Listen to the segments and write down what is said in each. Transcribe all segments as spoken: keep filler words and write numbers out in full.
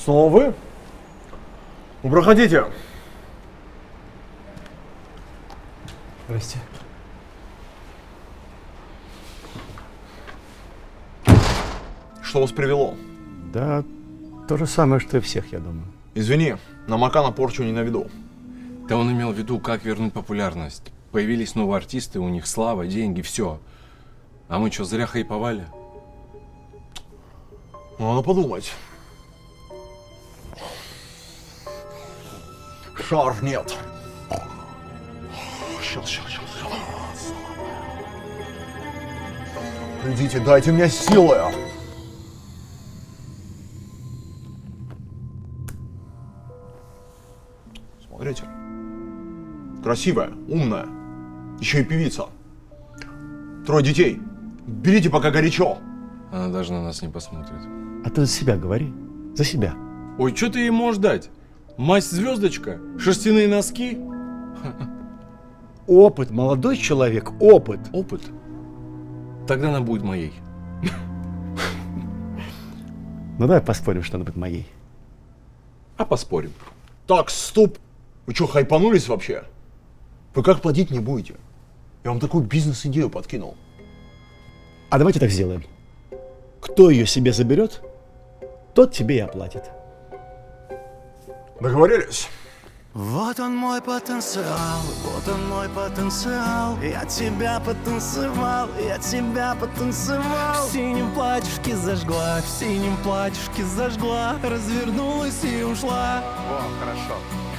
Снова вы? Ну, проходите. Здрасте. Что вас привело? Да, то же самое, что и всех, я думаю. Извини, на Макана порчу не наведу. Да он имел в виду, как вернуть популярность. Появились новые артисты, у них слава, деньги, все. А мы что, зря хайповали? Ну, надо подумать. Шар нет. Сейчас, сейчас, сейчас. Идите, дайте мне силы. Смотрите. Красивая, умная. Еще и певица. Трое детей. Берите, пока горячо. Она даже на нас не посмотрит. А ты за себя говори. За себя. Ой, что ты ей можешь дать? Мазь-звездочка? Шерстяные носки? Опыт, молодой человек, опыт. Опыт? Тогда она будет моей. Ну давай поспорим, что она будет моей. А поспорим. Так, стоп. Вы что, хайпанулись вообще? Вы как платить не будете? Я вам такую бизнес-идею подкинул. А давайте так сделаем. Кто ее себе заберет, тот тебе и оплатит. Договорились? Вот он мой потенциал, вот он мой потенциал. Я тебя потанцевал, я тебя потанцевал. В синем платьишке зажгла, в синем платьишке зажгла. Развернулась и ушла. О, хорошо.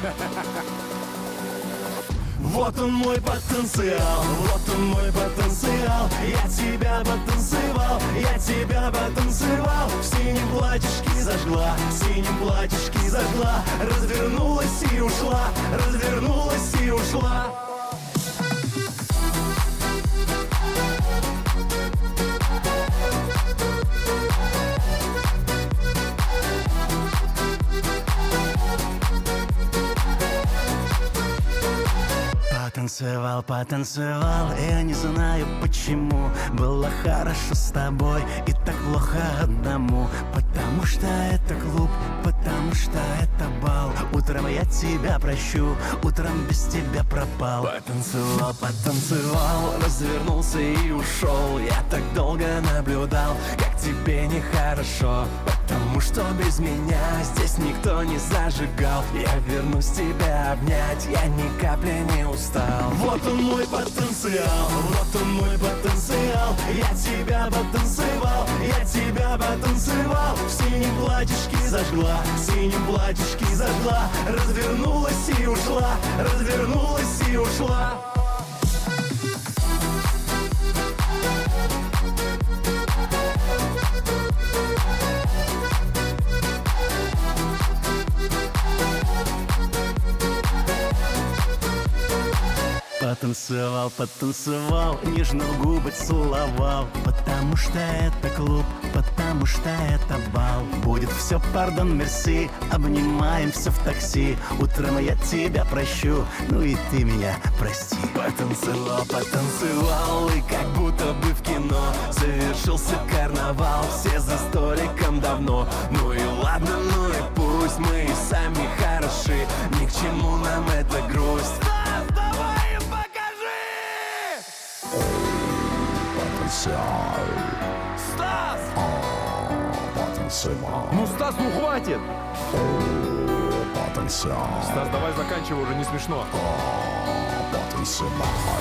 Вот он мой потенциал, вот он мой потенциал. Я тебя потанцевал, я тебя потанцевал. В синем платьишке зажгла, в синем платьишке зажгла. Развернулась и ушла, развернулась и ушла. Потанцевал, потанцевал, я не знаю почему. Было хорошо с тобой и так плохо одному. Потому что это клуб, потому что это бал. Утром я тебя прощу, утром без тебя пропал. Потанцевал, потанцевал, развернулся и ушел. Я так долго наблюдал, как тебе нехорошо. Потому что без меня здесь никто не зажигал. Я вернусь тебя обнять, я ни капли не устал. Вот он мой потенциал, вот он мой потенциал. Я тебя потанцевал, я тебя потанцевал. В синем платьишке зажгла, в синем платьишке зажгла. Развернулась и ушла, развернулась и ушла. Потанцевал, потанцевал, нежно в губы целовал. Потому что это клуб, потому что это бал. Будет все, пардон, мерси, обнимаемся в такси. Утром я тебя прощу, ну и ты меня прости. Потанцевал, потанцевал, и как будто бы в кино завершился карнавал, все за столиком давно. Ну и ладно, ну и пусть, мы и сами хороши. Ни к чему нам эта грусть. Стас! Потанцевал. Ну, Стас, ну хватит! Потанцевал. Стас, давай заканчивай, уже не смешно. Потанцевал.